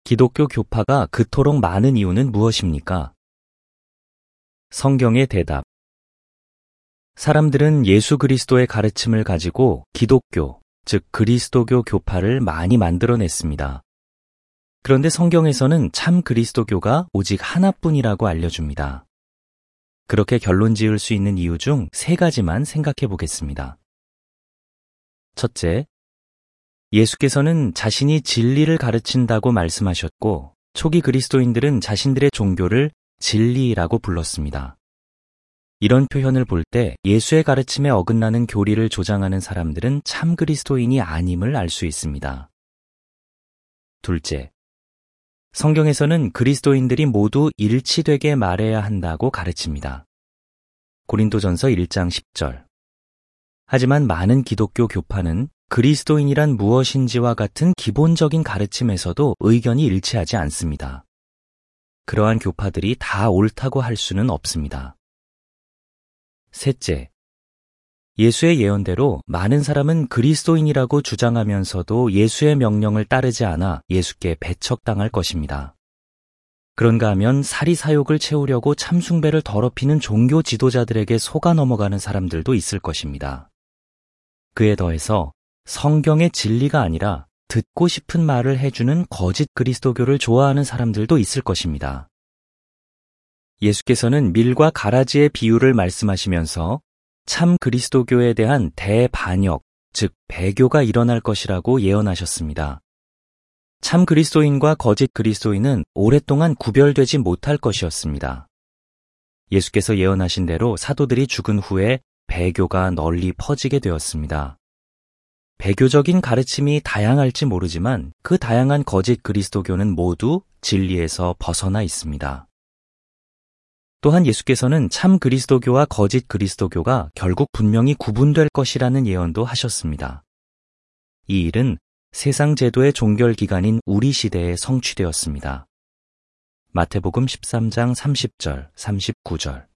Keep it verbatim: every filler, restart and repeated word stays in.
기독교 교파가 그토록 많은 이유는 무엇입니까? 성경의 대답. 사람들은 예수 그리스도의 가르침을 가지고 기독교, 즉 그리스도교 교파를 많이 만들어냈습니다. 그런데 성경에서는 참 그리스도교가 오직 하나뿐이라고 알려줍니다. 그렇게 결론 지을 수 있는 이유 중 세 가지만 생각해 보겠습니다. 첫째, 예수께서는 자신이 진리를 가르친다고 말씀하셨고, 초기 그리스도인들은 자신들의 종교를 진리라고 불렀습니다. 이런 표현을 볼 때 예수의 가르침에 어긋나는 교리를 조장하는 사람들은 참 그리스도인이 아님을 알 수 있습니다. 둘째, 성경에서는 그리스도인들이 모두 일치되게 말해야 한다고 가르칩니다. 고린도전서 일 장 십 절. 하지만 많은 기독교 교파는 그리스도인이란 무엇인지와 같은 기본적인 가르침에서도 의견이 일치하지 않습니다. 그러한 교파들이 다 옳다고 할 수는 없습니다. 셋째, 예수의 예언대로 많은 사람은 그리스도인이라고 주장하면서도 예수의 명령을 따르지 않아 예수께 배척당할 것입니다. 그런가 하면 사리사욕을 채우려고 참숭배를 더럽히는 종교 지도자들에게 속아 넘어가는 사람들도 있을 것입니다. 그에 더해서 성경의 진리가 아니라 듣고 싶은 말을 해주는 거짓 그리스도교를 좋아하는 사람들도 있을 것입니다. 예수께서는 밀과 가라지의 비유를 말씀하시면서 참 그리스도교에 대한 대반역, 즉 배교가 일어날 것이라고 예언하셨습니다. 참 그리스도인과 거짓 그리스도인은 오랫동안 구별되지 못할 것이었습니다. 예수께서 예언하신 대로 사도들이 죽은 후에 배교가 널리 퍼지게 되었습니다. 배교적인 가르침이 다양할지 모르지만 그 다양한 거짓 그리스도교는 모두 진리에서 벗어나 있습니다. 또한 예수께서는 참 그리스도교와 거짓 그리스도교가 결국 분명히 구분될 것이라는 예언도 하셨습니다. 이 일은 세상 제도의 종결 기간인 우리 시대에 성취되었습니다. 마태복음 십삼 장 삼십 절, 삼십구 절.